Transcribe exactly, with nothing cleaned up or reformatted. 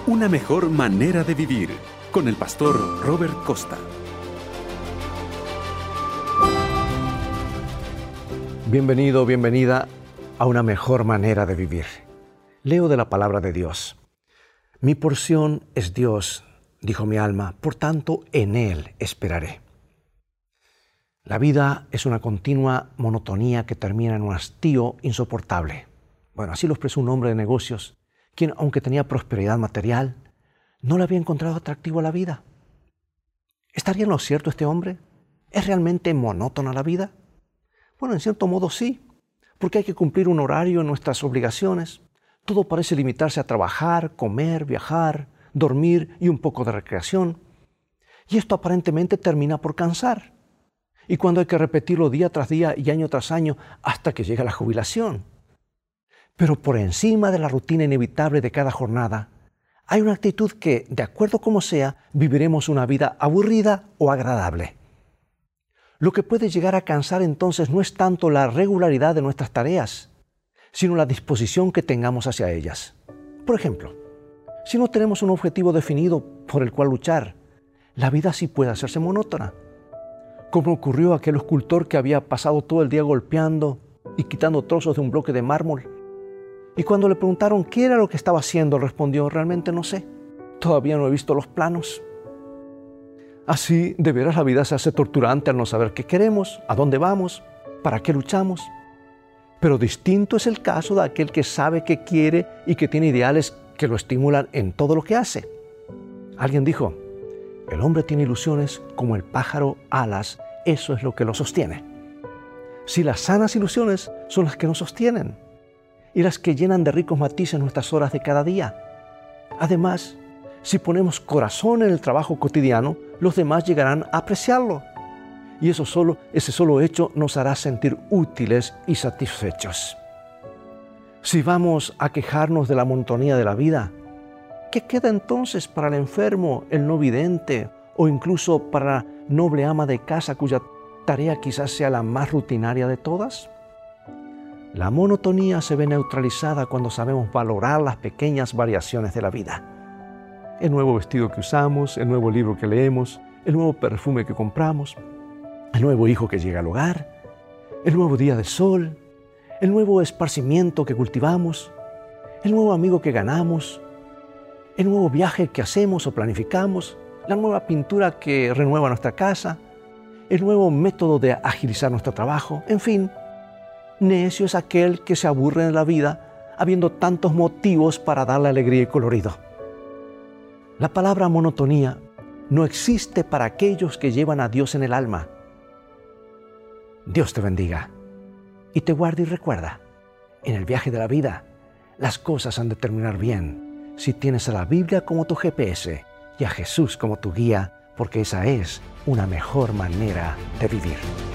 Una mejor manera de vivir, con el pastor Robert Costa. Bienvenido, bienvenida a Una mejor manera de vivir. Leo de la palabra de Dios. Mi porción es Dios, dijo mi alma, por tanto en Él esperaré. La vida es una continua monotonía que termina en un hastío insoportable. Bueno, así lo expresó un hombre de negocios, quien, aunque tenía prosperidad material, no le había encontrado atractivo a la vida. ¿Estaría en lo cierto este hombre? ¿Es realmente monótona la vida? Bueno, en cierto modo sí, porque hay que cumplir un horario en nuestras obligaciones. Todo parece limitarse a trabajar, comer, viajar, dormir y un poco de recreación. Y esto aparentemente termina por cansar. Y cuando hay que repetirlo día tras día y año tras año hasta que llega la jubilación. Pero por encima de la rutina inevitable de cada jornada, hay una actitud que, de acuerdo como sea, viviremos una vida aburrida o agradable. Lo que puede llegar a cansar entonces no es tanto la regularidad de nuestras tareas, sino la disposición que tengamos hacia ellas. Por ejemplo, si no tenemos un objetivo definido por el cual luchar, la vida sí puede hacerse monótona. Como ocurrió a aquel escultor que había pasado todo el día golpeando y quitando trozos de un bloque de mármol. Y cuando le preguntaron qué era lo que estaba haciendo, respondió: realmente no sé, todavía no he visto los planos. Así, de veras la vida se hace torturante al no saber qué queremos, a dónde vamos, para qué luchamos. Pero distinto es el caso de aquel que sabe qué quiere y que tiene ideales que lo estimulan en todo lo que hace. Alguien dijo: el hombre tiene ilusiones como el pájaro alas, eso es lo que lo sostiene. Si las sanas ilusiones son las que nos sostienen y las que llenan de ricos matices nuestras horas de cada día. Además, si ponemos corazón en el trabajo cotidiano, los demás llegarán a apreciarlo. Y eso solo, ese solo hecho nos hará sentir útiles y satisfechos. Si vamos a quejarnos de la monotonía de la vida, ¿qué queda entonces para el enfermo, el no vidente o incluso para la noble ama de casa cuya tarea quizás sea la más rutinaria de todas? La monotonía se ve neutralizada cuando sabemos valorar las pequeñas variaciones de la vida. El nuevo vestido que usamos, el nuevo libro que leemos, el nuevo perfume que compramos, el nuevo hijo que llega al hogar, el nuevo día de sol, el nuevo esparcimiento que cultivamos, el nuevo amigo que ganamos, el nuevo viaje que hacemos o planificamos, la nueva pintura que renueva nuestra casa, el nuevo método de agilizar nuestro trabajo, en fin. Necio es aquel que se aburre en la vida habiendo tantos motivos para darle alegría y colorido. La palabra monotonía no existe para aquellos que llevan a Dios en el alma. Dios te bendiga y te guarde y recuerda, en el viaje de la vida, las cosas han de terminar bien si tienes a la Biblia como tu G P S y a Jesús como tu guía, porque esa es una mejor manera de vivir.